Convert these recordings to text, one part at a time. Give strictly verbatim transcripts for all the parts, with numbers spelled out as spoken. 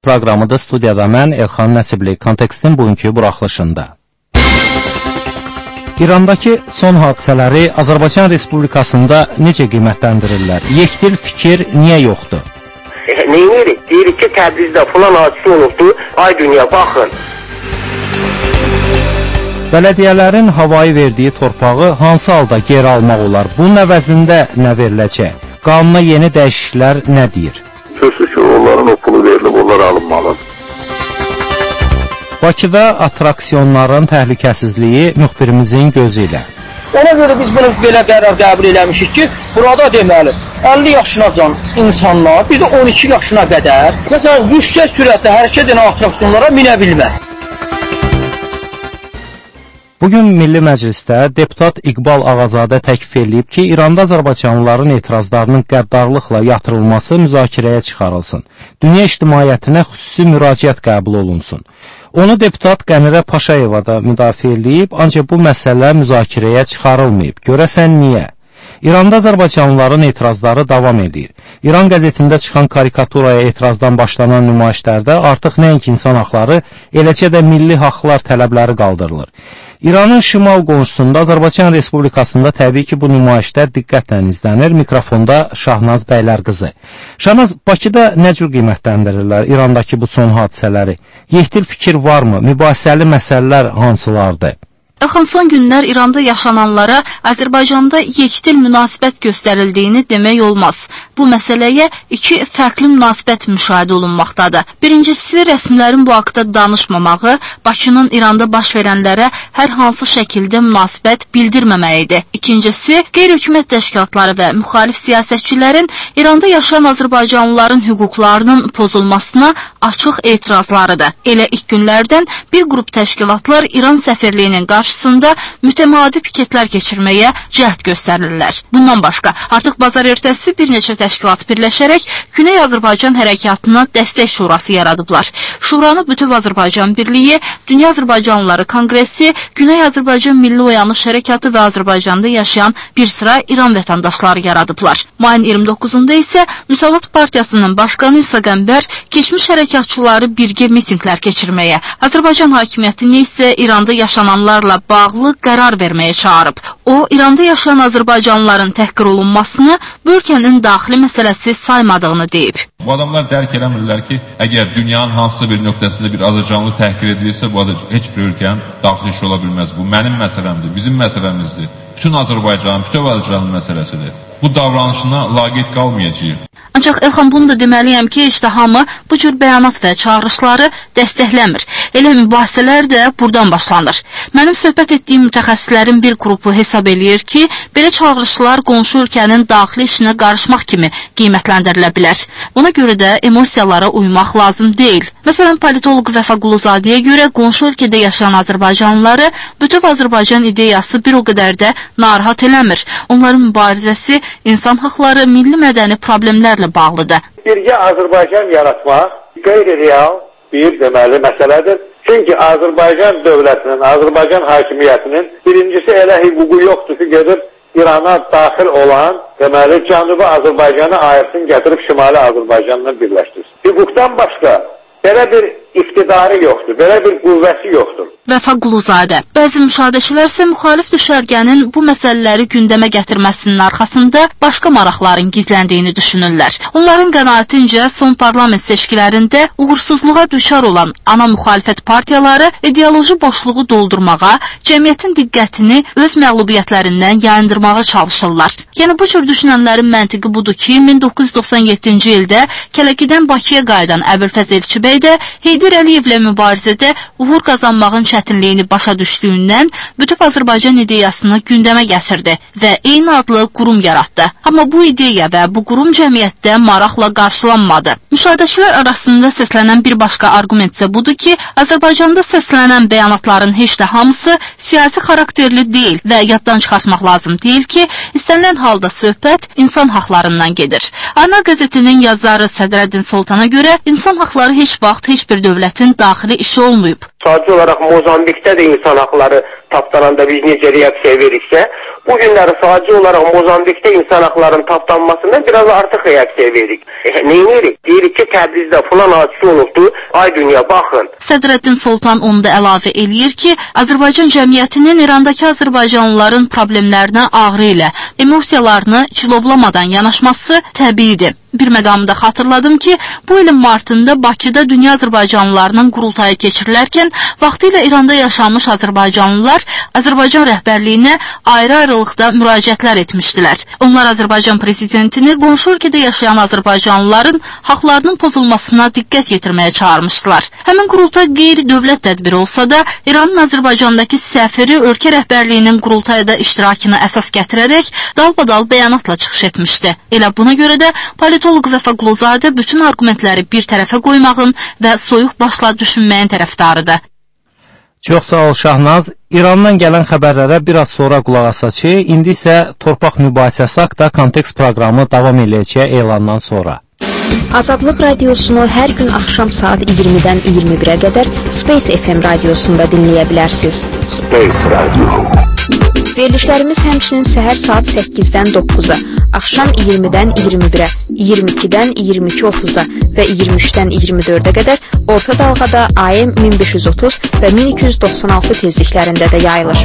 proqramıdır. Studiyada mən, Elxan Nəsibli, Kontekstin bugünkü buraxılışında. İrandakı son hadisələri Azərbaycan Respublikasında necə qiymətləndirirlər? Yekdil fikir niyə yoxdur? Neyirik? Deyirik ki, Təbrizdə filan hadisə olubdu, ay dünya baxın. Bələdiyyələrin havayı verdiyi torpağı hansı halda geri almaq olar? Bunun əvəzində nə veriləcək? Qanuna yeni dəyişikliklər nə deyir? Sözsüz ki, onların o pulu verilib, onlar alınmalıdır. Bakıda atraksiyonların təhlükəsizliyi müxbirimizin gözü ilə. Ona görə biz bunu belə qərar qəbul eləmişik ki, burada deməli, əlli yaşınacan insanlar, bir də on iki yaşına qədər, məsələn, yüksək sürətlə hərəkət edən atraksiyonlara minə bilməz. Bugün Milli Məclisdə deputat İqbal Ağazadə təklif edib ki, İranda azərbaycanlıların etirazlarının qəddarlıqla yatırılması müzakirəyə çıxarılsın. Dünya ictimaiyyətinə xüsusi müraciət qəbul olunsun. Onu deputat Qəmirə Paşayeva da müdafiə edib, ancaq bu məsələ müzakirəyə çıxarılmayıb. Görəsən niyə? İranda azərbaycanlıların etirazları davam edir. İran qəzetində çıxan karikaturaya etirazdan başlanan nümayişlərdə artıq nəinki insan haqları, eləcə də milli haqlar tələbləri qaldırılır. İranın şimal qonşusunda Azərbaycan Respublikasında təbii ki, bu nümayişlər diqqətlə izlənir. Mikrofonda Şahnaz Bəylərqızı. Şahnaz, Bakıda nə cür qiymətləndirirlər İrandakı bu son hadisələri? Yekdil fikir varmı? Mübahisəli məsələlər hansılardır? Elxan, son günlər İranda yaşananlara Azərbaycanda yekdil münasibət göstərildiyini demək olmaz. Bu məsələyə iki fərqli münasibət müşahidə olunmaqdadır. Birincisi, rəsmilərin bu haqda danışmamağı, Bakının İranda baş verənlərə hər hansı şəkildə münasibət bildirməməyidir. İkincisi, qeyri-hökumət təşkilatları və müxalif siyasətçilərin İranda yaşayan azərbaycanlıların hüquqlarının pozulmasına açıq etirazlarıdır. Elə ilk günlərdən bir qrup təşkilatlar İran səfirliyinin qarşı qarşısında mütəmadi piketlər keçirməyə cəhd göstərilirlər. Bundan başqa, artıq bazar ertəsi bir neçə təşkilat birləşərək Güney Azərbaycan hərəkatına dəstək şurası yaradıblar. Şuranı Bütöv Azərbaycan Birliyi, Dünya Azərbaycanlıları Konqresi, Güney Azərbaycan Milli Oyanış Hərəkatı və Azərbaycanda yaşayan bir sıra İran vətəndaşları yaradıblar. Mayın iyirmi doqquzunda isə Müsavat Partiyasının başqanı İsa Qəmbər keçmiş hərəkatçıları birgə mitinqlər keçirməyə, Azərbaycan hakimiyyətini isə İranda yaşananlarla bağlı qərar verməyə çağırıb. O, İranda yaşayan azərbaycanlıların təhqir olunmasını bu ölkənin daxili məsələsi saymadığını deyib. Bu adamlar dərk eləmirlər ki, əgər dünyanın hansısa bir nöqtəsində bir azərbaycanlı təhqir edilirsə, bu heç bir ölkənin daxili işi ola bilməz. Bu mənim məsələmdir, bizim məsələmizdir. Bütün Azərbaycanın, bütün Azərbaycanın məsələsidir. Bu davranışına laqeyd qalmayacaq. Ancaq Elxan, bunu da deməliyəm ki, işte hamı bu cür bəyanat və çağırışları dəstəkləmir. Elə mübahisələr də buradan başlanır. Mənim söhbət etdiyim mütəxəssislərin bir qrupu hesab eləyir ki, belə çağırışlar qonşu ölkənin daxili işinə qarışmaq kimi qiymətləndirilə bilər. Ona görə də emosiyalara uymaq lazım deyil. Məsələn, politoloq Vəfa Quluzadəyə görə qonşu ölkədə yaşayan azərbaycanlıları Bütöv Azərbaycan ideyası bir o qədər də narahat eləmir. Onların mübarizəsi insan haqları, milli mədəni problemlərlə bağlıdır. Birgə Azərbaycan yaratmaq qeyri-real bir deməli məsələdir. Çünki Azərbaycan dövlətinin, Azərbaycan hakimiyyətinin birincisi elə hüququ yoxdur ki, gedib İrana daxil olan, deməli, Cənubi Azərbaycanı ayırsın, gətirib Şimali Azərbaycanla birləşdirsin. Hüquqdan başqa belə bir iqtidarı yoxdur, belə bir qüvvəsi yoxdur. Vəfa Quluzadə. Bəzi müşahidəçilər isə müxalif düşərgənin bu məsələləri gündəmə gətirməsinin arxasında başqa maraqların gizləndiyini düşünürlər. Onların qənaətincə son parlament seçkilərində uğursuzluğa düşər olan ana müxalifət partiyaları ideoloji boşluğu doldurmağa, cəmiyyətin diqqətini öz məğlubiyyətlərindən yayındırmağa çalışırlar. Yəni bu cür düşünənlərin məntiqi budur ki, min doqquz yüz doxsan yeddinci ildə Kələkidən Bakıya qayıdan Əbülfəz Elçibəy də Heydər Əliyevlə mübarizədə uğur qazanmağın çətinliyini başa düşdüyündən Bütöv Azərbaycan ideyasını gündəmə gətirdi və eyni adlı qurum yaratdı. Amma bu ideya və bu qurum cəmiyyətdə maraqla qarşılanmadı. Müşahidəçilər arasında səslənən bir başqa argument isə budur ki, Azərbaycanda səslənən bəyanatların heç də hamısı siyasi xarakterli deyil və yaddan çıxartmaq lazım deyil ki, istənilən halda söhbət insan haqlarından gedir. Ana qəzetinin yazarı Sədrəddin Soltana görə insan haqları heç vaxt heç bir dövlətin daxili işi olmayıb. Sadece olarak Mozambik'te de insan hakları taptananda biz necə reaksiya veriksə, bu günləri sadece olarak Mozambik'te insan haklarının taptanmasında biraz artık reaksiya verik. E, neyini deyirik ki, Təbrizdə falan hadisi olubdu, ay dünya baxın. Sədrəddin Soltan onu da əlavə eləyir ki, Azərbaycan cəmiyyətinin İrandakı azərbaycanlıların problemlərinə ağrı ilə emosiyalarını cilovlamadan yanaşması təbiidir. Bir məqamda xatırladım ki, bu ilin martında Bakıda dünya azərbaycanlılarının qurultayı keçirilərkən vaxtilə İranda yaşamış azərbaycanlılar Azərbaycan rəhbərliyinə ayrı-ayrılıqda müraciətlər etmişdilər. Onlar Azərbaycan prezidentini qonşu ölkədə yaşayan azərbaycanlıların haqlarının pozulmasına diqqət yetirməyə çağırmışdılar. Həmin qurultay qeyri-dövlət tədbiri olsa da, İranın Azərbaycandakı səfiri ölkə rəhbərliyinin qurultayda iştirakına əsas gətirərək dalbadal bəyanatla çıxış etmişdi. Elə buna görə də politoloq Zəfər Quluzadə bütün argumentləri bir tərəfə qoymağın və soyuq başla düşünməyin tərəfdarıdır. Çox sağ ol Şahnaz. İrandan gələn xəbərlərə biraz sonra qulaq asaq ki, indi isə torpaq mübahisəsi haqqında kontekst proqramı davam edəcək elandan sonra. Azadlıq radiosunu hər gün axşam saat iyirmidən iyirmi birə qədər Space F M radiosunda dinləyə bilərsiniz. Space Radio. Verilişlərimiz həmçinin səhər saat səkkizdən doqquza, axşam iyirmidən iyirmi birə, iyirmi ikidən iyirmi iki otuz'a və iyirmi üçdən iyirmi dördə qədər orta dalğada A M min beş yüz otuz və min iki yüz doxsan altı tezliklərində də yayılır.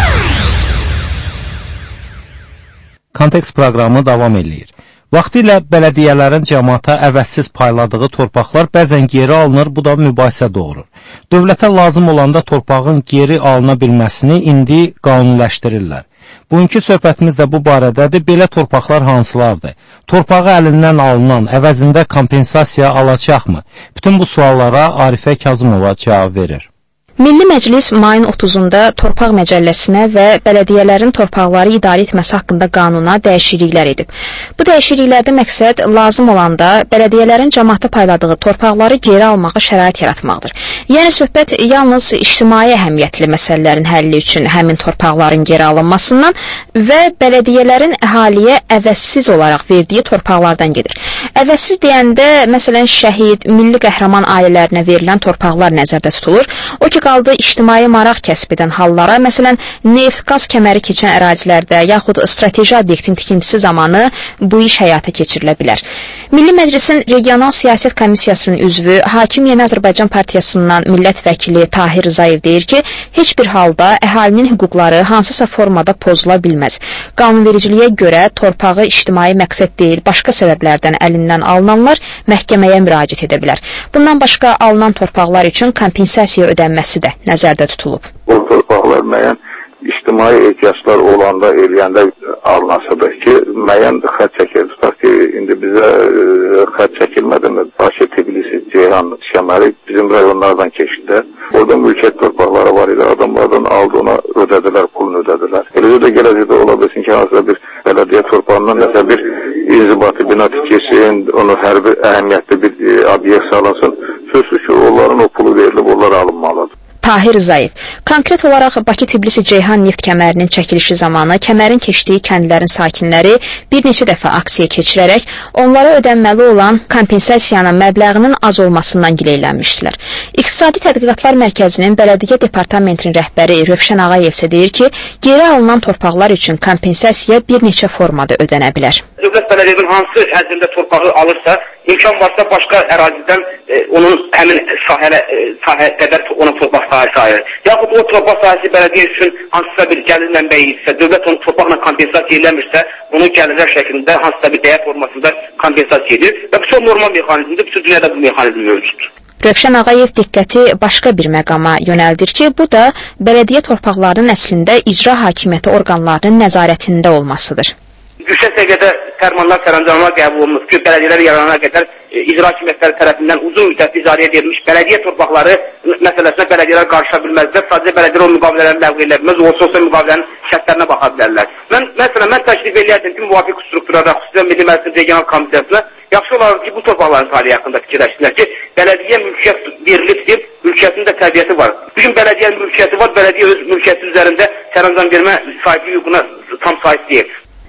Kontekst proqramı davam edir. Vaxtilə bələdiyyələrin cəmaata əvəzsiz payladığı torpaqlar bəzən geri alınır, bu da mübahisə doğurur. Dövlətə lazım olanda torpağın geri alına bilməsini indi qanuniləşdirirlər. Bugünkü söhbətimiz də bu barədədir. Belə torpaqlar hansılardır? Torpağı əlindən alınan əvəzində kompensasiya alacaqmı? Bütün bu suallara Arifə Kazımova cavab verir. Milli Məclis mayın otuzunda Torpaq Məcəlləsinə və bələdiyyələrin torpaqları idarə etməsi haqqında qanuna dəyişikliklər edib. Bu dəyişikliklərdə məqsəd lazım olanda bələdiyyələrin cəmaata payladığı torpaqları geri almağa şərait yaratmaqdır. Yəni söhbət yalnız ictimai əhəmiyyətli məsələlərin həlli üçün həmin torpaqların geri alınmasından və bələdiyyələrin əhaliyə əvəzsiz olaraq verdiyi torpaqlardan gedir. Əvəzsiz deyəndə, məsələn, şəhid, milli qəhrəman ailələrinə verilən torpaqlar nəzərdə tutulur. O ki, qaldı ictimai maraq kəsb edən hallara, məsələn, neft, qaz kəməri keçən ərazilərdə, yaxud strateji obyektin tikintisi zamanı bu iş həyata keçirilə bilər. Milli Məclisin Regional Siyasət Komissiyasının üzvü, Hakim Yeni Azərbaycan Partiyasından millət vəkili Tahir Rzayev deyir ki, heç bir halda əhalinin hüquqları hansısa formada pozula bilməz. Qanunvericiliyə görə torpağı ictimai məqsəd deyil, başqa səbəblərdən əlindən alınanlar məhkəməyə müraciət edə bilər. Bundan başqa alınan torpaqlar üçün kompensasiya ödənməsi də nəzərdə tutulub. O torpaqlar müəyyən ictimai ehtiyaclar olanda, eləyəndə alınasıdır ki, müəyyən xətt çəkilir. Tutaq ki, indi bizə xətt çəkilmədən Bakı, Tbilisi, Ceyhan, Şəməli bizim rayonlardan keçdi. Orada mülkiyyət torpaqları var idi. Adamlardan aldı, ona ödədilər, pulunu ödədilər. Eləcə də gələcəkdə ola bilsin ki, hansısa bir bələdiyyə torpağından nəsə bir inzibati bina tikilsin, onu hərbi əhəmiyyətli bir e, obyekt salınsın. Sözsüz ki, onların o pulu verilib, onlar alınmalıdır. Tahir Rzayev. Konkret olaraq Bakı-Tbilisi-Ceyhan neft kəmərinin çəkilişi zamanı kəmərin keçdiyi kəndlərin sakinləri bir neçə dəfə aksiya keçirərək onlara ödənməli olan kompensasiyanın məbləğinin az olmasından gileylənmişdilər. İqtisadi Tədqiqatlar Mərkəzinin Bələdiyyə Departamentinin rəhbəri Rövşən Ağayev isə deyir ki, geri alınan torpaqlar üçün kompensasiya bir neçə formada ödənə bilər. Dövlət bələdiyyənin hansı ərzində torpağı alırsa, imkan varsa başqa ərazidən e, onun həmin sahələ, e, sahə qədər onun torpaq sahəsi ayırır. Yaxud o torpaq sahəsi bələdiyyə üçün hansısa bir gəlir mənbəyi isə, dövlət onu torpaqla kompensasiya eləmirsə, onu gəlirlər şəklində hansısa bir dəyər formasında kompensasiya edir və bu çox normal mexanizmdir, bütün dünyada bu mexanizm mövcuddur. Rövşən Ağayev diqqəti başqa bir məqama yönəldir ki, bu da bələdiyyə torpaqlarının əslində icra hakimiyyəti orqanlarının nəzarətində olmasıdır. Yüksək səviyyədə fərmanlar sərəncamına qəbul olunur ki, bələdiyyələr yaranana qədər e, icra hakimiyyətləri tərəfindən uzun müddət icarəyə verilmiş bələdiyyə torpaqları məsələsinə bələdiyyələr qarışa bilməzlər. Sadəcə bələdiyyələr o müqavilələri ləğv edə bilməz, o sosial müqavilənin şərtlərinə baxa bilərlər. Mən məsələn mən təklif eləyərdim ki, müvafiq strukturlara, xüsusilə Milli Məclisin Regional Komissiyasına yaxşı olardı ki, bu torpaqların talihi haqqında fikirləşsinlər ki, bələdiyyə mülkiyyət verilib, mülkiyyətin də təbiəti var. Bugün bələdiyyə mülkiyyəti var, bələdiyyə öz mülkiyyəti üzərində sərəncam vermə sahibi hüququna tam sahib deyil.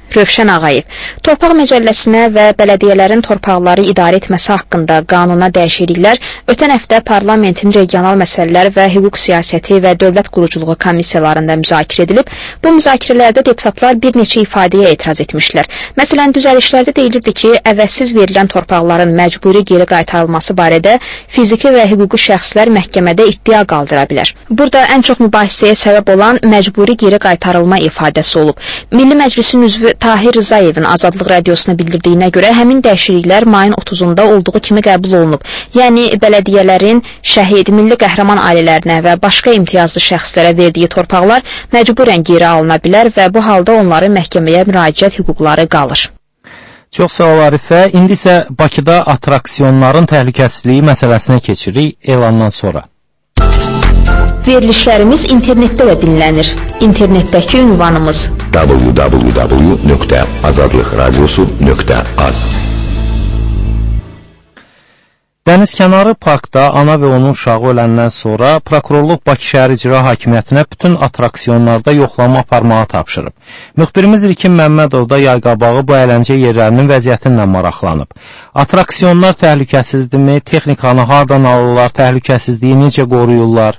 Rövşən Ağayev. Torpaq Məcəlləsinə və bələdiyyələrin torpaqları idarə etməsi haqqında qanuna dəyişikliklər ötən həftə parlamentin regional məsələlər və hüquq siyasəti və dövlət quruculuğu komissiyalarında müzakirə edilib. Bu müzakirələrdə deputatlar bir neçə ifadəyə etiraz etmişlər. Məsələn, düzəlişlərdə deyilirdi ki, əvəzsiz verilən torpaqların məcburi geri qaytarılması barədə fiziki və hüquqi şəxslər məhkəmədə iddia qaldıra bilər. Burada ən çox mübahisəyə səbəb olan məcburi geri qaytarılma ifadəsi olub. Milli Məclisin üzvü Tahir Rızayevin Azadlıq Radiosuna bildirdiyinə görə həmin dəyişikliklər mayın otuzunda olduğu kimi qəbul olunub. Yəni, bələdiyyələrin şəhid, milli qəhrəman ailələrinə və başqa imtiyazlı şəxslərə verdiyi torpaqlar məcburən geri alına bilər və bu halda onların məhkəməyə müraciət hüquqları qalır. Çox sağ ol Arifə. İndi isə Bakıda atraksiyonların təhlükəsizliyi məsələsinə keçirik elandan sonra. Verilişlərimiz internetdə də dinlənir. İnternetdəki ünvanımız w w w nöqtə azadlıq radiosu nöqtə az. Dənizkənarı parkda ana və onun uşağı öləndən sonra prokurorluq Bakı şəhər icra hakimiyyətinə bütün atraksiyonlarda yoxlama aparmağı tapşırıb. Müxbirimiz İlkin Məmmədov da yay qabağı bu əyləncə yerlərinin vəziyyətinlə maraqlanıb. Atraksiyonlar təhlükəsizdirmi? Texnikanı hardan alırlar? Təhlükəsizliyi necə qoruyurlar?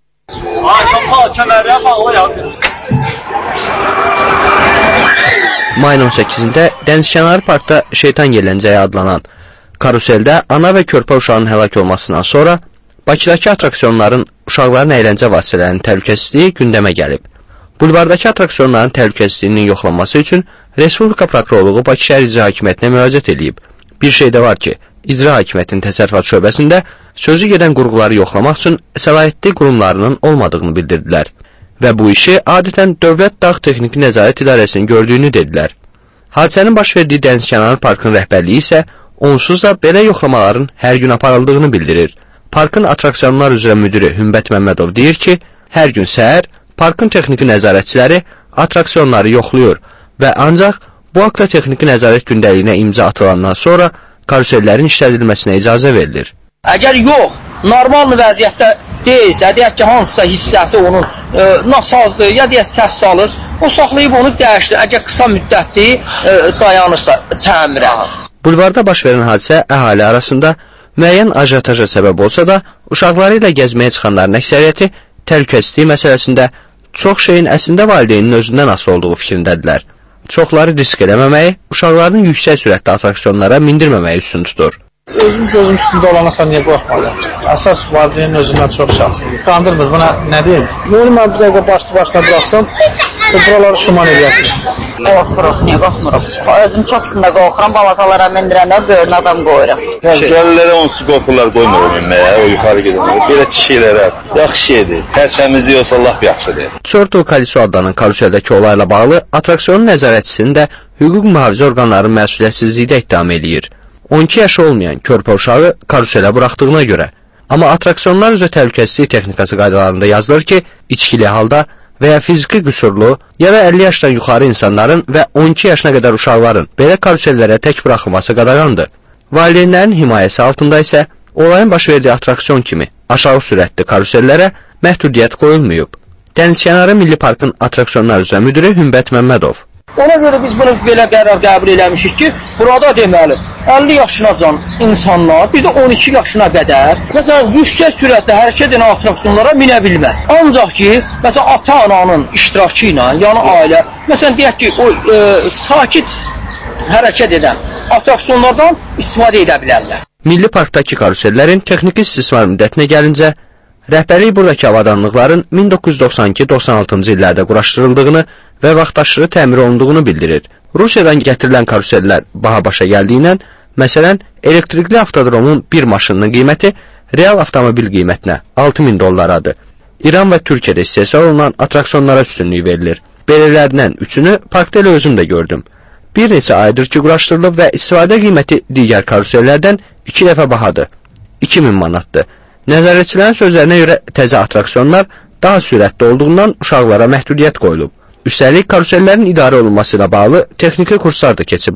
Mayın on səkkizində Dənizkənarı parkda Şeytan Yələncəyi adlanan karuseldə ana və körpə uşağının həlak olmasından sonra Bakıdakı atraksiyonların uşaqların əyləncə vasitələrinin təhlükəsizliyi gündəmə gəlib. Bulvardakı atraksiyonların təhlükəsizliyinin yoxlanması üçün Respublika Prokurorluğu Bakı şəhər icra hakimiyyətinə müraciət edib. Bir şey də var ki, icra hakimiyyətinin təsərrüfat şöbəsində sözü gedən qurğuları yoxlamaq üçün səlahiyyətli qurumlarının olmadığını bildirdilər və bu işi adətən Dövlət Dağ Texniki Nəzarət İdarəsinin gördüyünü dedilər. Hadisənin baş verdiyi Dənizkənarı parkın rəhbərliyi isə onsuz da belə yoxlamaların hər gün aparıldığını bildirir. Parkın atraksiyonlar üzrə müdiri Hümbət Məmmədov deyir ki, hər gün səhər parkın texniki nəzarətçiləri atraksiyonları yoxlayır və ancaq bu haqda texniki nəzarət gündəliyinə imza atılandan sonra karusellərin işlədilməsinə icazə verilir. Əgər yox, normal vəziyyətdə deyilsə, deyək ki, hansısa hissəsi onun e, nasazdır, ya deyək səs salır, o saxlayıb onu dəyişdir, əgər qısa müddətli e, dayanırsa təmirə. Bulvarda baş verən hadisə əhali arasında müəyyən ajiotaja səbəb olsa da, uşaqları ilə gəzməyə çıxanların əksəriyyəti təhlükəsizlik məsələsində çox şeyin əslində valideynin özündən asılı olduğu fikrindədirlər. Çoxları risk eləməməyi, uşaqlarının yüksək sürətli atraksiyonlara mindirməməyi üstün tutur. Özüm gözüm üstündə olana sən niyə qorxmadın? Əsas valideynin özündən çox şəxsidir. Qandırmır, buna nə deyim? Yoxum, mən bir dəqiqə başlı başına bıraxsam, buraları şuman eləyəsiniz. Qorxuruq, niyə qorxmuruq? Özüm çoxsunda qorxuram, balacalara mindirəndə böyrünə adam qoyuram. Gəlirlərə onsuz qorxurlar qoymur minməyə, o yuxarı gedəmir. Belə çişiklərə yaxşı şeydir. Tərçəmizi yoxsa laf yaxşıdır. Çortl Kaliso adlanan karuseldəki olayla bağlı atraksiyonun nəzarətçisini də hüquq mühafizə orqanlarının məsuliyyətsizliyi də ittiham eləyir. on iki yaşı olmayan körpə uşağı karuselə buraxdığına görə. Amma atraksiyonlar üzrə təhlükəsizlik texnikası qaydalarında yazılır ki, içkili halda və ya fiziki qüsurlu, ya da əlli yaşdan yuxarı insanların və on iki yaşına qədər uşaqların belə karusellərə tək buraxılması qadağandır. Valideynlərin himayəsi altında isə olayın baş verdiyi atraksiyon kimi aşağı sürətli karusellərə məhdudiyyət qoyulmayıb. Dənizkənarı Milli Parkın atraksiyonlar üzrə müdiri Hümbət Məmmədov. Ona görə biz bunu belə qərar qəbul eləmişik ki, burada deməli əlli yaşınacan insanlar, bir də on iki yaşına qədər məsələn yüksək sürətlə hərəkət edən atraksiyonlara minə bilməz. Ancaq ki, məsələn ata-ananın iştirakı ilə, yəni ailə, məsələn deyək ki, o e, sakit hərəkət edən atraksiyonlardan istifadə edə bilərlər. Milli Parkdakı karusellərin texniki istismar müddətinə gəlincə, rəhbərlik buradakı avadanlıqların min doqquz yüz doxsan iki doxsan altıncı illərdə quraşdırıldığını və vaxtaşırı təmir olunduğunu bildirir. Rusiyadan gətirilən karusellər baha başa gəldiyindən, məsələn, elektrikli avtodromun bir maşınının qiyməti real avtomobil qiymətinə altı min dollaradır. İran və Türkiyədə istehsal olunan atraksiyonlara üstünlük verilir. Belələrindən üçünü parkda elə özüm də gördüm. Bir neçə aydır ki, quraşdırılıb və istifadə qiyməti digər karusellərdən iki dəfə bahadır. iki min manatdır. Nəzarətçilərin sözlərinə görə təzə atraksiyonlar daha sürətli olduğundan uşaqlara məhdudiyyət qoyulub. Üstəlik, karusellərin idarə olunması ilə bağlı texniki kurslar da keçiblər.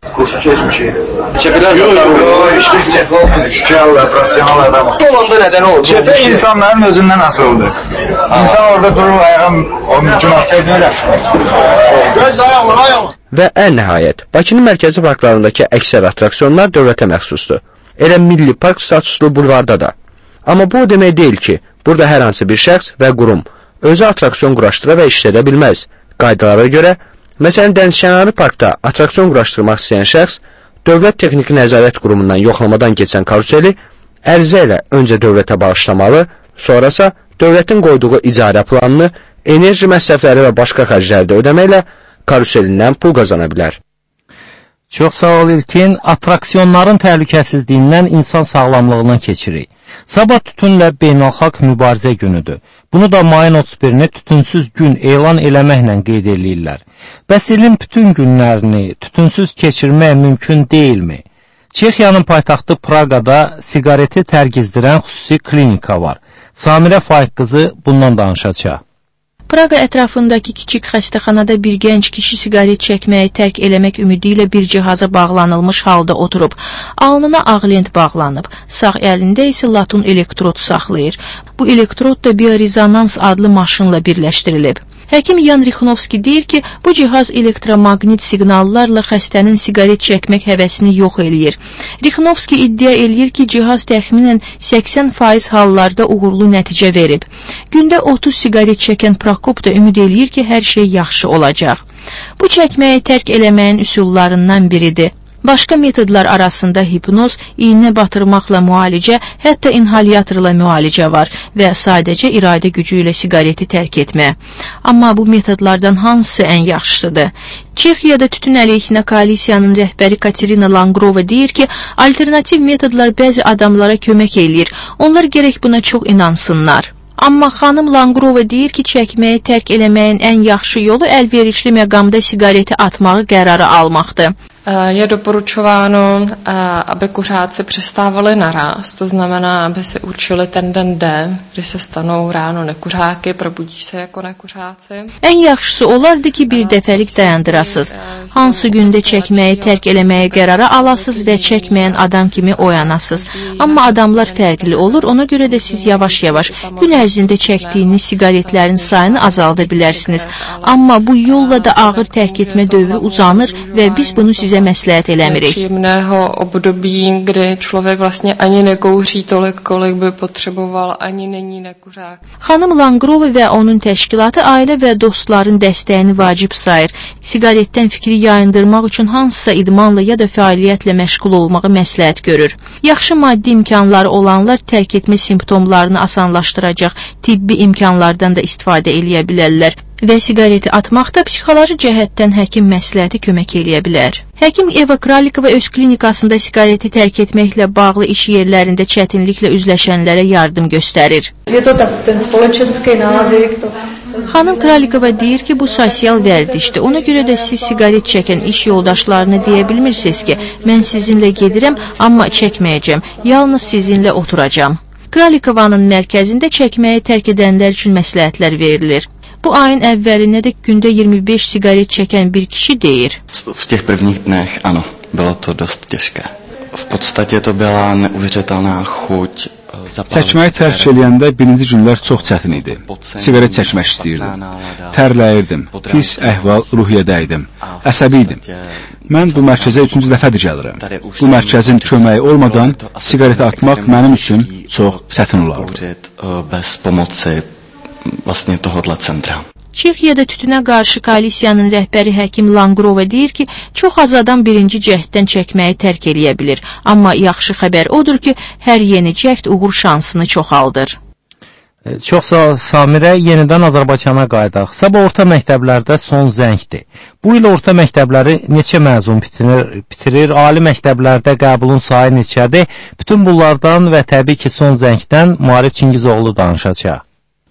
Kursu keçmişik. Çepələr yox, işlik çepə olmuyor. Şükürlər, profesional adam. Olanda nədən oldu? Çepə insanların özündən asıldı. İnsan orada durur, ayağım, o günah çəkməylə. Göz ayağlar, ayağlar. Və ən nəhayət, Bakının mərkəzi parklarındakı əksər attraksiyonlar dövlətə məxsusdur. Elə milli park statuslu bulvarda da. Amma bu o demək deyil ki, burada hər hansı bir şəxs və qurum özü attraksiyon quraşdıra və işlədə bilməz. Qaydalara görə, məsələn, Dənizkənarı parkda attraksiyon quraşdırmaq istəyən şəxs Dövlət Texniki Nəzarət Qurumundan yoxlamadan keçən karuseli ərizə ilə öncə dövlətə bağışlamalı, sonrasa dövlətin qoyduğu icarə planını, enerji məsrəfləri və başqa xərcləri də ödəməklə karuselindən pul qazana bilər. Çox sağ ol İlkin. Attraksiyonların təhlükəsizliyindən insan sağlamlığına keçirik. Sabah tütünlə beynəlxalq mübarizə günüdür. Bunu da mayın otuz birini tütünsüz gün elan eləməklə qeyd edirlər. Bəs ilin bütün günlərini tütünsüz keçirmək mümkün deyilmi? Çexiyanın paytaxtı Praqada siqareti tərgizdirən xüsusi klinika var. Samirə Faiq qızı bundan danışacaq. Praqa ətrafındakı kiçik xəstəxanada bir gənc kişi siqaret çəkməyi tərk eləmək ümidi ilə bir cihaza bağlanılmış halda oturub. Alnına ağ lent bağlanıb, sağ əlində isə latun elektrod saxlayır. Bu elektrod da biorezonans adlı maşınla birləşdirilib. Həkim Yan Rixnovski deyir ki, bu cihaz elektromaqnit siqnallarla xəstənin siqaret çəkmək həvəsini yox eləyir. Rixnovski iddia eləyir ki, cihaz təxminən səksən faiz hallarda uğurlu nəticə verib. Gündə otuz siqaret çəkən Prokop da ümid eləyir ki, hər şey yaxşı olacaq. Bu çəkməyi tərk eləməyin üsullarından biridir. Başqa metodlar arasında hipnoz, iynə batırmaqla müalicə, hətta inhalyatorla müalicə var və sadəcə iradə gücü ilə siqareti tərk etmə. Amma bu metodlardan hansı ən yaxşısıdır? Çexiyada tütün əleyhinə koalisiyanın rəhbəri Katerina Langrova deyir ki, alternativ metodlar bəzi adamlara kömək eləyir. Onlar gərək buna çox inansınlar. Amma xanım Langrova deyir ki, çəkməyi tərk eləməyin ən yaxşı yolu əlverişli məqamda siqareti atmağı qərarı almaqdır. Je doporučováno, aby kuřáci přestávali naráz, to znamená, aby si určili ten den D, kdy se stanou ráno nekuřáky, probudí se jako nekuřáci. Ən yaxşısı olardı ki, bir dəfəlik dayandırasız. Hansı gündə çəkməyi tərk eləməyə qərarı alasız və çəkməyən adam kimi oyanasız. Amma adamlar fərqli olur, ona görə də siz yavaş-yavaş gün ərzində çəkdiyiniz siqaretlərin sayını azalda bilərsiniz. Amma bu yolla da ağır tərk etmə dövrü uzanır və biz bunu sizə məsləhət eləmirik. Příjemného období, kdy člověk vlastně ani nekouří tolik, kolik by potřeboval, ani není nekuřák. Xanım Langrova və onun təşkilatı ailə və dostların dəstəyini vacib sayır. Siqaretdən fikri yayındırmaq üçün hansısa idmanla ya da fəaliyyətlə məşğul olmağı məsləhət görür. Yaxşı maddi imkanları olanlar tərk etmə simptomlarını asanlaşdıracaq tibbi imkanlardan da istifadə eləyə bilərlər. Və siqareti atmaqda psixoloji cəhətdən həkim məsləhəti kömək eləyə bilər. Həkim Eva Kralikova öz klinikasında siqareti tərk etməklə bağlı iş yerlərində çətinliklə üzləşənlərə yardım göstərir. Xanım Kralikova deyir ki, bu sosial vərdişdir. Ona görə də siz siqaret çəkən iş yoldaşlarına deyə bilmirsiniz ki, mən sizinlə gedirəm, amma çəkməyəcəm, yalnız sizinlə oturacam. Kralikovanın mərkəzində çəkməyi tərk edənlər üçün məsləhətlər verilir. Bu ayın əvvəlinə də gündə iyirmi beş siqaret çəkən bir kişi deyir. V těch prvních dnech, ano, bylo to dost těžké. V podstatě to byla neuvěřitelná chuť. Çəkməyi tərk eləyəndə birinci günlər çox çətin idi. Siqaret çəkmək istəyirdim. Tərləyirdim. Pis əhval ruhiyyədə idim. Əsəbi idim. Mən bu mərkəzə üçüncü dəfədir gəlirəm. Bu mərkəzin köməyi olmadan siqareti atmaq mənim üçün çox çətin olardı. Bez pomoci vlastne tohodla centra. Çexiyada tütünə qarşı koalisiyanın rəhbəri həkim Langrova deyir ki, çox az adam birinci cəhddən çəkməyi tərk eləyə bilir. Amma yaxşı xəbər odur ki, hər yeni cəhd uğur şansını çoxaldır. Çox sağ ol Samirə, yenidən Azərbaycana qayıdaq. Sabah orta məktəblərdə son zəngdir. Bu il orta məktəbləri neçə məzun bitirir, bitirir, ali məktəblərdə qəbulun sayı neçədir? Bütün bunlardan və təbii ki son zəngdən Maarif Çingizoğlu danışacaq.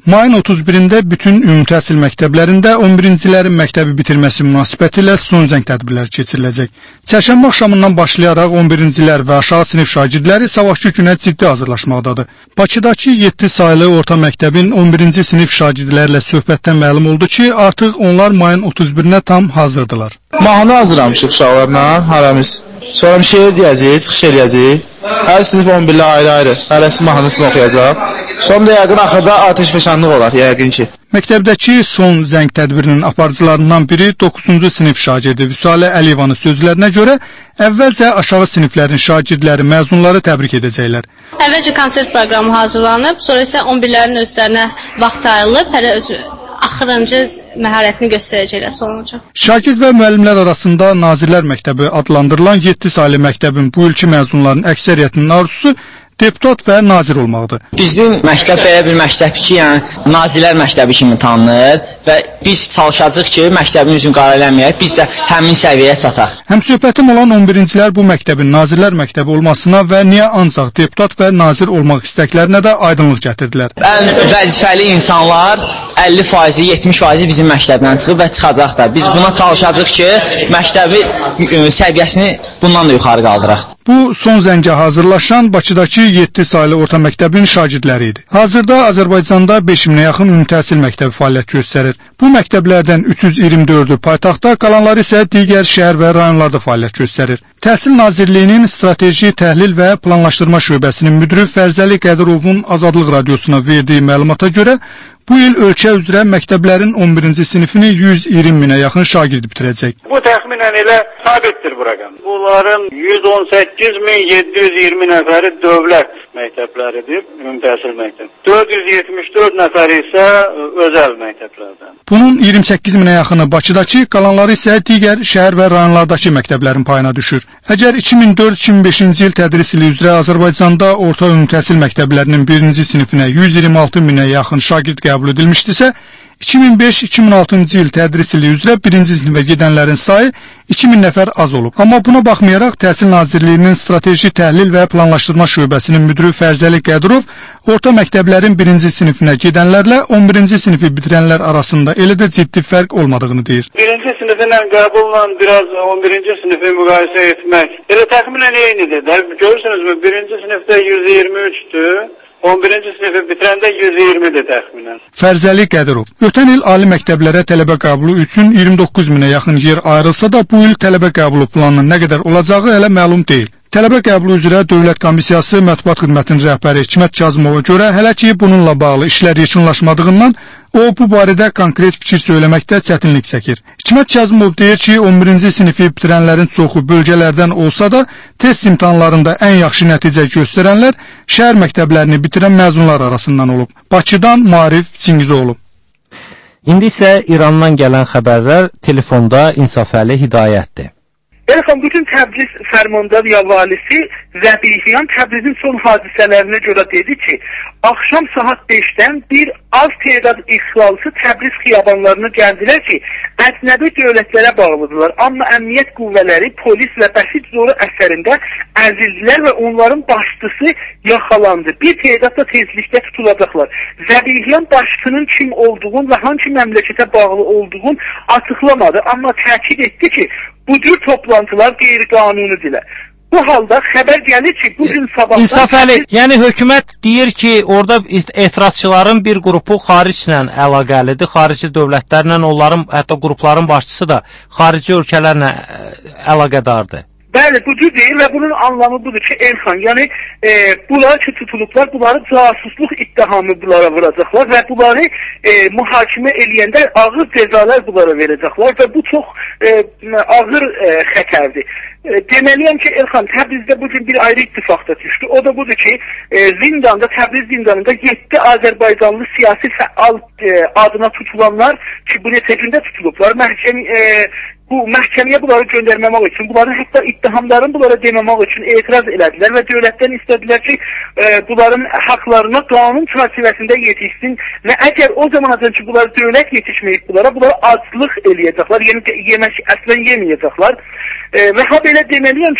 Mayın otuz birində bütün ümumi təhsil məktəblərində on birincilərin məktəbi bitirməsi münasibətilə son zəng tədbirləri keçiriləcək. Çərşənbə axşamından başlayaraq on birincilər və aşağı sinif şagirdləri sabahki günə ciddi hazırlaşmaqdadır. Bakıdakı yeddi saylı orta məktəbin on birinci sinif şagirdlərlə söhbətdən məlum oldu ki, artıq onlar mayın otuz birinə tam hazırdılar. Mahnı hazırlamışıq uşaqlarla, hərəmiz. Sonra bir şeir deyəcəyik, çıxış eləyəcəyik. Hər sinif on birlə ayrı-ayrı, hərəsi mahnısını oxuyacaq. Sonra yəqin axırda atəşfəşanlıq olar, yəqin ki. Məktəbdəki son zəng tədbirinin aparıcılarından biri doqquzuncu sinif şagirdi Vüsalə Əliyevanın sözlərinə görə əvvəlcə aşağı siniflərin şagirdləri, məzunları təbrik edəcəklər. Əvvəlcə konsert proqramı hazırlanıb, sonra isə on birlərin özlərinə vaxt ayrılıb, hər öz axırıncı məharətini göstərəcəklər sonuncu. Şagird və müəllimlər arasında Nazirlər Məktəbi adlandırılan yeddi saylı məktəbin bu ilki məzunların əksəriyyətinin arzusu deputat və nazir olmaqdır. Bizim məktəb belə bir məktəb ki, yəni Nazirlər Məktəbi kimi tanınır və biz çalışacağıq ki, məktəbin üzünü qara eləməyək, biz də həmin səviyyəyə çataq. Həmsöhbətim olan on birincilər bu məktəbin Nazirlər Məktəbi olmasına və niyə ancaq deputat və nazir olmaq istəklərinə də aydınlıq gətirdilər. Ən vəzifəli insanlar əlli faizi, yetmiş faizi bizim məktəbdən çıxıb və çıxacaq da. Biz buna çalışacağıq ki, məktəbi səviyyəsini bundan da yuxarı qaldıraq. Bu son zəngə hazırlaşan Bakıdakı yeddi saylı orta məktəbin şagirdləri idi. Hazırda Azərbaycanda beş minə yaxın ümumi təhsil məktəbi fəaliyyət göstərir. Bu məktəblərdən üç yüz iyirmi dördü paytaxtda, qalanları isə digər şəhər və rayonlarda fəaliyyət göstərir. Təhsil Nazirliyinin Strateji Təhlil və Planlaşdırma şöbəsinin müdiri Fərzəli Qədirovun Azadlıq Radiosuna verdiyi məlumata görə bu il ölkə üzrə məktəblərin on birinci sinifini yüz iyirmi minə yaxın şagird bitirəcək. Bu təxminən elə sabitdir bu rəqəm. Bunların yüz on səkkiz min yeddi yüz iyirmi nəfəri dövlət məktəbləridir, ümumi təhsil məktəbi. dörd yüz yetmiş dörd nəfəri isə özəl məktəblərdən. Bunun iyirmi səkkiz minə yaxını Bakıdakı, qalanları isə digər şəhər və rayonlardakı məktəblərin payına düşür. Əgər iki min dörd iki min beşinci il tədris ili üzrə Azərbaycanda orta ümumi təhsil məktəblərinin birinci sinifinə yüz iyirmi altı minə yaxın şagird qəbul edilmişdisə, iki min beş iki min altıncı il tədris ili üzrə birinci sinifə gedənlərin sayı iki min nəfər az olub. Amma buna baxmayaraq Təhsil Nazirliyinin Strateji Təhlil və Planlaşdırma şöbəsinin müdiri Fərzəli Qədirov orta məktəblərin birinci sinifinə gedənlərlə on birinci sinifi bitirənlər arasında elə də ciddi fərq olmadığını deyir. Birinci siniflə qəbulla biraz on birinci sinifi müqayisə etmək elə təxminən eynidir. Görürsünüzmü? Birinci sinifdə yüz iyirmi üçdür. on birinci sinifi bitirəndə yüz iyirmidir təxminən. Fərzəli Qədirov. Ötən il ali məktəblərə tələbə qəbulu üçün iyirmi doqquz minə yaxın yer ayrılsa da, bu il tələbə qəbulu planının nə qədər olacağı hələ məlum deyil. Tələbə qəbulu üzrə Dövlət Komissiyası Mətbuat Xidmətinin rəhbəri Hikmət Kazımova görə hələ ki bununla bağlı işlər yekunlaşmadığından o bu barədə konkret fikir söyləməkdə çətinlik çəkir. Hikmət Kazımov deyir ki, on birinci sinifi bitirənlərin çoxu bölgələrdən olsa da, test imtahanlarında ən yaxşı nəticə göstərənlər şəhər məktəblərini bitirən məzunlar arasından olub. Bakıdan Maarif Çingizoğlu. İndi isə İrandan gələn xəbərlər telefonda İnsafəli Hidayətdir. Elxan, bütün Təbriz Fərmandav valisi Zəbihyan Təbrizin son hadisələrinə görə dedi ki, axşam saat beşdən bir az tədad ixlalçı Təbriz xiyabanlarına gəldilər ki, əcnəbi dövlətlərə bağlıdırlar. Amma əmniyyət qüvvələri polis və bəsit zoru əsərində əzildilər və onların başçısı yaxalandı. Bir tədad da tezlikdə tutulacaqlar. Zəbihyan başçının kim olduğunu və hangi məmləkətə bağlı olduğunu açıqlamadı. Amma təkid etdi ki, bu cür toplantılar qeyri-qanunidirlər. Bu halda xəbər gəlir ki, bugün sabahdan... İnsafəli, yəni hökumət deyir ki, orada etirazçıların bir qrupu xariclə əlaqəlidir, xarici dövlətlərlə, onların, hətta qrupların başçısı da xarici ölkələrlə əlaqədardır. Bəli, bu cür deyil və bunun anlamı budur ki, Elxan, yəni e, bunlar ki tutulublar, bunları casusluq iddihamı bunlara vuracaqlar və bunları e, mühakimə eləyəndə ağır cəzalar bunlara verəcəklər və bu çox e, ağır e, xətərdir. E, deməliyəm ki, Elxan, Təbrizdə bugün bir ayrı ittifaqda düşdü. O da budur ki, e, zindanda, Təbriz zindanında yeddi Azərbaycanlı siyasi fəal e, adına tutulanlar ki, bu neçə gündə tutulublar, məhkəm e, bu məhkəməyə bunları göndərməmək üçün, bunların hətta ittihamların bunlara deməmək üçün etiraz elədilər və dövlətdən istədilər ki, e, bunların haqlarına qanun çərçivəsində yetişsin və əgər o zamanacan ki, bunlar dövlət yetişməyib bunlara, bunlara aclıq eləyəcəklər, yəni yemək əslən yeməyəcəklər. E, və ha belə deməliyəm ki,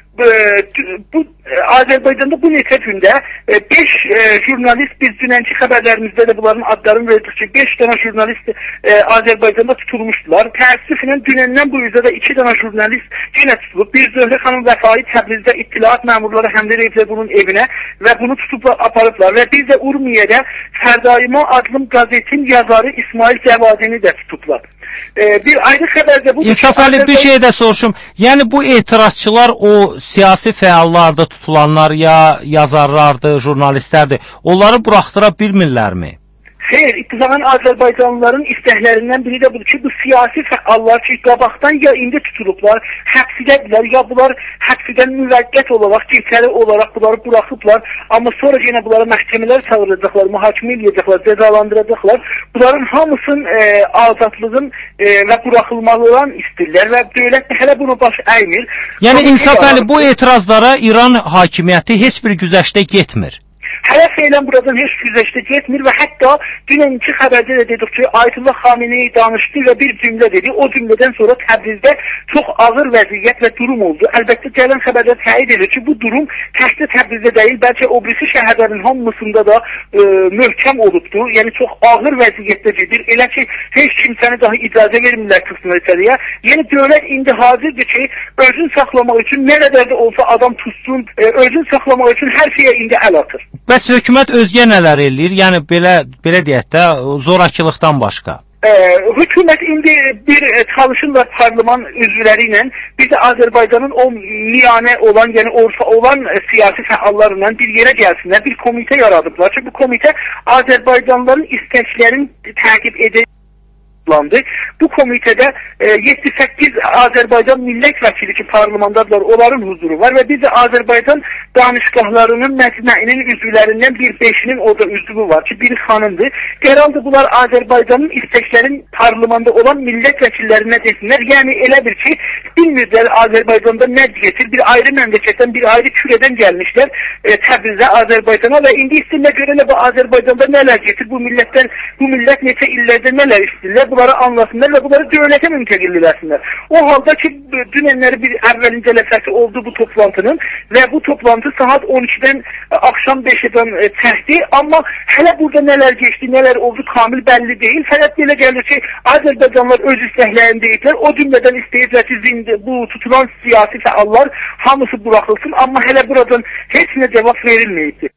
bu Azərbaycanda bu neçə gündə beş jurnalist, biz dünənki xəbərlərimizdə də bunların adlarını verdik ki, beş dənə jurnalist Azərbaycanda tutulmuşdular. Təəssüflə dünəndən bu üzrə də iki dənə jurnalist yenə tutulub. Bir Zöhrə xanım Vəfai Təbrizdə İttilaat məmurları həmlə ediblər bunun evinə və bunu tutub aparıblar. Və biz də Urmiyədə Fərdayıma adlı qazetin yazarı İsmail Cəvazini də tutublar. Ee, bir ayrı xəbərdə bu... İnsaf Əli, bir şey də soruşum. Yəni bu etirazçılar o siyasi fəallardır, tutulanlar ya yazarlardır, jurnalistlərdir. Onları buraxdıra bilmirlərmi? Xeyr, İttifaqın Azərbaycanlıların istəklərindən biri də budur ki, bu siyasi fəallar ki, qabaqdan ya indi tutulublar, həbsidədirlər, ya bunlar həbsidən müvəqqət olaraq, geçəli olaraq bunları buraxıblar, amma sonra yenə bunları məhkəmələr çağıracaqlar, mühakimə edəcəklər, cəzalandıracaqlar. Bunların hamısının e, azadlığın e, və buraxılmalıdan istəyirlər və dövlət hələ bunu baş əymir. Yəni İnsaf Əli, bu etirazlara İran hakimiyyəti heç bir güzəştə getmir. Hələ feylən buradan heç güzəştə getmir və hətta dünənki xəbərdə də dedik ki, Ayətullah Xameneyi danışdı və bir cümlə dedi. O cümlədən sonra Təbrizdə çox ağır vəziyyət və durum oldu. Əlbəttə gələn xəbərdə təyid edir ki, bu durum təkcə Təbrizdə deyil, bəlkə o birisi şəhərlərin hamısında da e, möhkəm olubdur. Yəni çox ağır vəziyyətdə gedir. Elə ki, heç kimsəni daha icazə vermirlər çıxsınlar içəriyə. Yəni dövlət indi hazırdır ki, özünü saxlamaq üçün nə qədər də olsa adam tutsun, e, özünü saxlamaq üçün hər şeyə indi əl atır. Bəs hökumət özgə nələr eləyir? Yəni belə belə deyək də zorakılıqdan başqa. Ee, hükümet indi bir e, çalışırlar parlament üzvləri ilə, bir də Azərbaycanın o miyane olan, yəni orta olan e, siyasi fəallarla bir yerə gəlsinlər, bir komitə yaradıblar ki, bu komitə Azərbaycanlıların istəklərini təqib edir. Bu komitədə e, yeddi səkkiz Azərbaycan millət vəkili ki, parlamendadılar, onların huzuru var və biz də Azərbaycan danışqahlarının məcməinin üzvlərindən bir beşinin orada üzvü var ki, biri xanımdır. Herhalde bunlar Azərbaycanın istəklərin parlamenda olan millət vəkillərinə desinlər. Yəni elədir ki, bilmirlər Azərbaycanda nə getir, bir ayrı məmləkətdən, bir ayrı kürədən gəlmişlər e, Təbrizə, Azərbaycana və indi istəyirlər görələ bu Azərbaycanda nələr getir, bu millətdən, bu millət neçə illərdə nələr istəyirlər, bunları anlasınlar və bunları dövlətə müntəqil eləsinlər. O halda ki, dünənləri bir əvvəlin cələfəsi oldu bu toplantının və bu toplantı saat on ikidən axşam beşdən çəkdi, amma hələ burada nələr geçdi, nələr oldu kamil bəlli deyil. Fəqət belə gəlir ki, Azərbaycanlar öz istəklərini deyiblər, o cümlədən istəyiblər ki, zindi, bu tutulan siyasi fəallar hamısı buraxılsın, amma hələ buradan heç nə cavab verilməyibdir.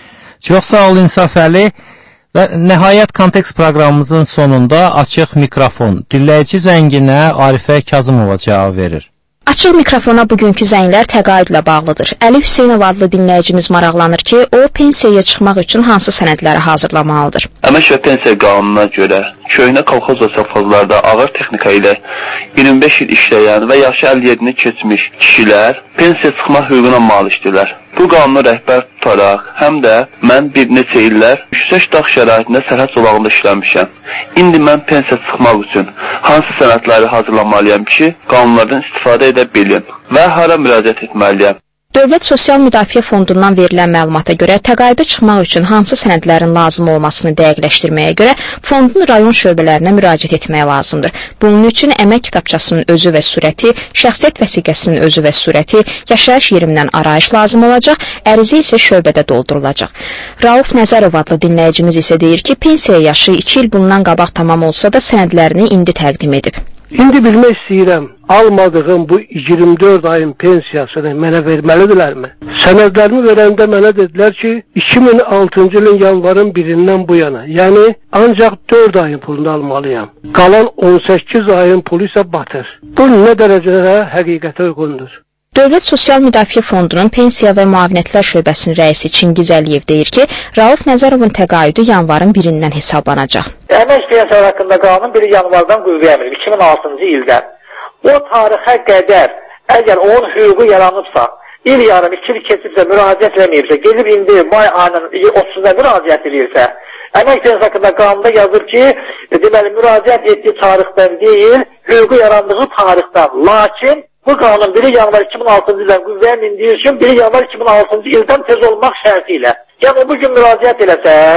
Çox sağ ol İnsaf Əli. Və nəhayət kontekst proqramımızın sonunda açıq mikrofon dinləyici zənginə Arifə Kazımova cavab verir. Açıq mikrofona bugünkü zənglər təqaüdlə bağlıdır. Əli Hüseynov adlı dinləyicimiz maraqlanır ki, o pensiyaya çıxmaq üçün hansı sənədləri hazırlamalıdır? Əmək və pensiya qanununa görə köhnə kolxoz və sovxozlarda ağır texnika ilə iyirmi beş il işləyən və yaşı əlli yedini keçmiş kişilər pensiya çıxma hüququna malikdirlər. Bu qanunu rəhbər tutaraq, həm də mən bir neçə illər yüksək dağ şəraitində sərhəd zolağında işləmişəm. İndi mən pensiya çıxmaq üçün hansı sənədləri hazırlamalıyam ki, qanunlardan istifadə edə bilim və hara müraciət etməliyəm? Dövlət Sosial Müdafiə Fondundan verilən məlumata görə təqaüdə çıxmaq üçün hansı sənədlərin lazım olmasını dəqiqləşdirməyə görə fondun rayon şöbələrinə müraciət etmək lazımdır. Bunun üçün əmək kitabçasının özü və surəti, şəxsiyyət vəsiqəsinin özü və surəti, yaşayış yerindən arayış lazım olacaq, ərizə isə şöbədə doldurulacaq. Rauf Nəzərov adlı dinləyicimiz isə deyir ki, pensiya yaşı iki il bundan qabaq tamam olsa da sənədlərini indi təqdim edib. İndi bilmək istəyirəm, almadığım bu iyirmi dörd ayın pensiyasını mənə verməlidirlərmi? Sənədlərimi verəndə mənə dedilər ki, iki min altıncı ilin yanvarın birindən bu yana, yəni ancaq dörd ayın pulunu almalıyam. Qalan on səkkiz ayın pulu isə batır. Bu nə dərəcədə həqiqətə uyğundur? Dövlət Sosial Müdafiə Fondunun Pensiya və Müavinətlər Şöbəsinin rəisi Çingiz Əliyev deyir ki, Rauf Nəzərovun təqaüdü yanvarın birindən hesablanacaq. Əmək pensiyaları haqqında qanun bir yanvardan qüvvəyə minib, iki min altıncı ildən. O tarixə qədər əgər onun hüququ yaranıbsa, il yarım, iki il keçibsə, müraciət eləməyibsə, gelib indi may ayının otuzunda müraciət edirsə, əmək pensiyası haqqında qanunda yazır ki, deməli, müraciət etdiyi tarixdən deyil, hüququ yarandığı tarixdən. Lakin bu qanun biri yanvar iki min altıncı ildən qüvvəyə mindiyi üçün biri yanvar iki min altıncı ildən tez olmaq şərti ilə. Yəni, o bugün müraciət eləsə,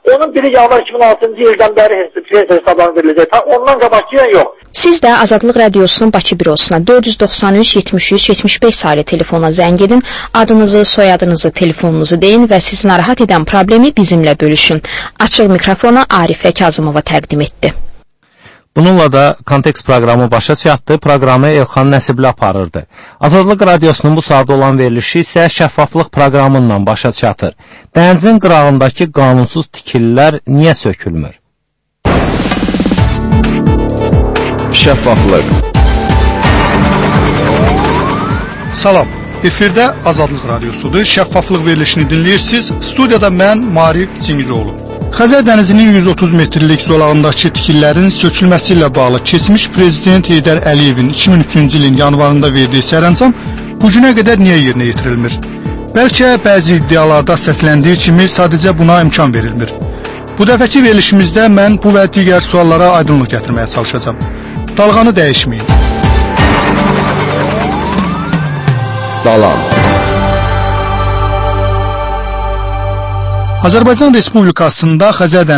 Onun biri yanvar iki min altıncı ildən bəri pensiya hesablarına veriləcək. Ta ondan qabaqçıyan yox. Siz də Azadlıq Radiosunun Bakı bürosuna dörd yüz doxsan üç yetmiş üç yetmiş beş saylı telefona zəng edin, adınızı, soyadınızı, telefonunuzu deyin və sizi narahat edən problemi bizimlə bölüşün. Açıq mikrofona Arifə Kazımova təqdim etdi. Bununla da Kontekst proqramı başa çatdı. Proqramı Elxan Nəsibli aparırdı. Azadlıq Radiosunun bu saatda olan verilişi isə şəffaflıq proqramından başa çatır. Dənizin qırağındakı qanunsuz tikililər niyə sökülmür? Şəffaflıq. Salam. Efirdə Azadlıq Radiosudur. Şəffaflıq verilişini dinləyirsiniz. Studiyada mən Marif Çingizoğlu. Xəzər dənizinin yüz otuz metrlik zolağındakı tikillərin sökülməsi ilə bağlı keçmiş prezident Heydər Əliyevin iki min üçüncü ilin yanvarında verdiyi sərəncam bu günə qədər niyə yerinə yetirilmir? Bəlkə bəzi iddialarda səsləndiyi kimi sadəcə buna imkan verilmir. Bu dəfəki verilişimizdə mən bu və digər suallara aydınlıq gətirməyə çalışacağam. Dalğanı dəyişməyin. Dalan. Azərbaycan Respublikasında Xəzər